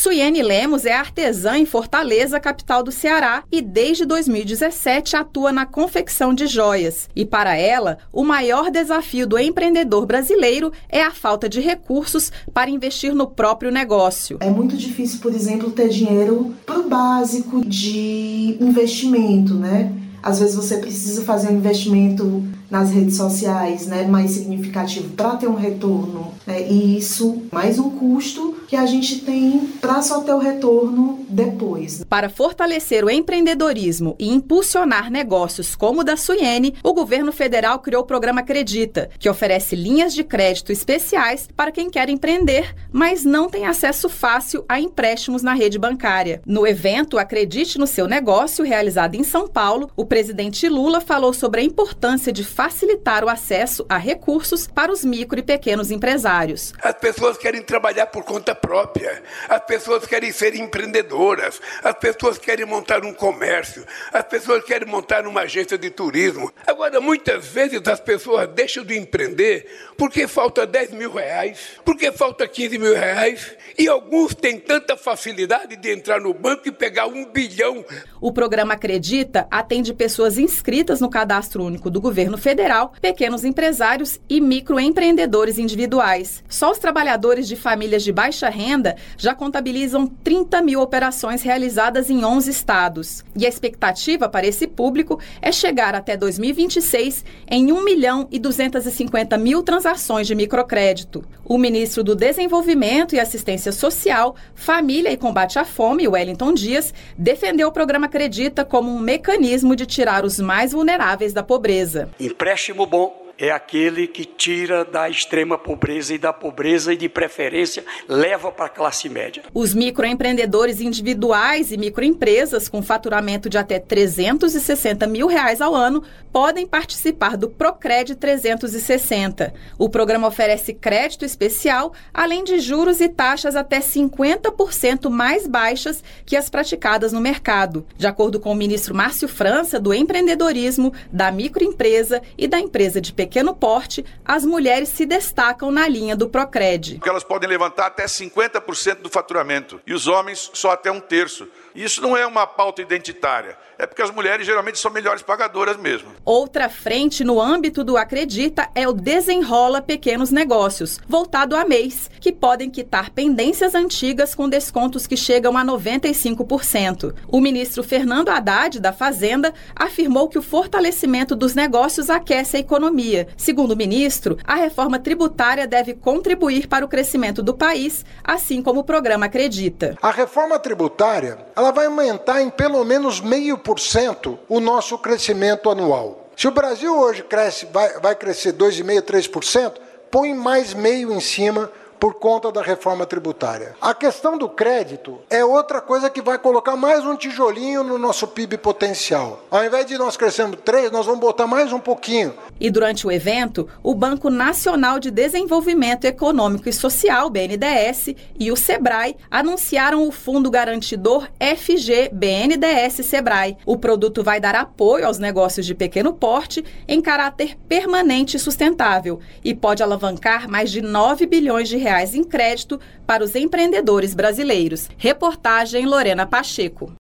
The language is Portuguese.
Suiene Lemos é artesã em Fortaleza, capital do Ceará, e desde 2017 atua na confecção de joias. E para ela, o maior desafio do empreendedor brasileiro é a falta de recursos para investir no próprio negócio. É muito difícil, por exemplo, ter dinheiro para o básico de investimento, né? Às vezes você precisa fazer um investimento nas redes sociais, né, mais significativo para ter um retorno, né? E isso mais um custo que a gente tem para só ter o retorno depois. Para fortalecer o empreendedorismo e impulsionar negócios como o da Suiene, o governo federal criou o programa Acredita, que oferece linhas de crédito especiais para quem quer empreender, mas não tem acesso fácil a empréstimos na rede bancária. No evento Acredite no Seu Negócio, realizado em São Paulo, o presidente Lula falou sobre a importância de facilitar o acesso a recursos para os micro e pequenos empresários. As pessoas querem trabalhar por conta própria, as pessoas querem ser empreendedoras, as pessoas querem montar um comércio, as pessoas querem montar uma agência de turismo. Agora, muitas vezes as pessoas deixam de empreender porque falta 10 mil reais, porque falta 15 mil reais, e alguns têm tanta facilidade de entrar no banco e pegar 1 bilhão. O programa Acredita atende pessoas inscritas no Cadastro Único do Governo Federal, pequenos empresários e microempreendedores individuais. Só os trabalhadores de famílias de baixa renda já contabilizam 30 mil operações realizadas em 11 estados. E a expectativa para esse público é chegar até 2026 em 1.250.000 transações de microcrédito. O ministro do Desenvolvimento e Assistência Social, Família e Combate à Fome, Wellington Dias, defendeu o programa Acredita como um mecanismo de tirar os mais vulneráveis da pobreza. Empréstimo bom é aquele que tira da extrema pobreza e de preferência leva para a classe média. Os microempreendedores individuais e microempresas com faturamento de até R$360 mil ao ano podem participar do Procred 360. O programa oferece crédito especial, além de juros e taxas até 50% mais baixas que as praticadas no mercado. De acordo com o ministro Márcio França, do empreendedorismo, da microempresa e da empresa de pequeno porte, as mulheres se destacam na linha do Procred. Porque elas podem levantar até 50% do faturamento e os homens só até 1/3. Isso não é uma pauta identitária, é porque as mulheres geralmente são melhores pagadoras mesmo. Outra frente no âmbito do Acredita é o Desenrola Pequenos Negócios, voltado a MEIs, que podem quitar pendências antigas com descontos que chegam a 95%. O ministro Fernando Haddad, da Fazenda, afirmou que o fortalecimento dos negócios aquece a economia. Segundo o ministro, a reforma tributária deve contribuir para o crescimento do país, assim como o programa Acredita. A reforma tributária, ela vai aumentar em pelo menos 0,5% o nosso crescimento anual. Se o Brasil hoje vai crescer 2,5%, 3%, põe mais meio em cima por conta da reforma tributária. A questão do crédito é outra coisa que vai colocar mais um tijolinho no nosso PIB potencial. Ao invés de nós crescermos 3%, nós vamos botar mais um pouquinho. E durante o evento, o Banco Nacional de Desenvolvimento Econômico e Social, BNDES, e o Sebrae anunciaram o Fundo Garantidor FG BNDES Sebrae. O produto vai dar apoio aos negócios de pequeno porte em caráter permanente e sustentável e pode alavancar mais de 9 bilhões de reais em crédito para os empreendedores brasileiros. Reportagem Lorena Pacheco.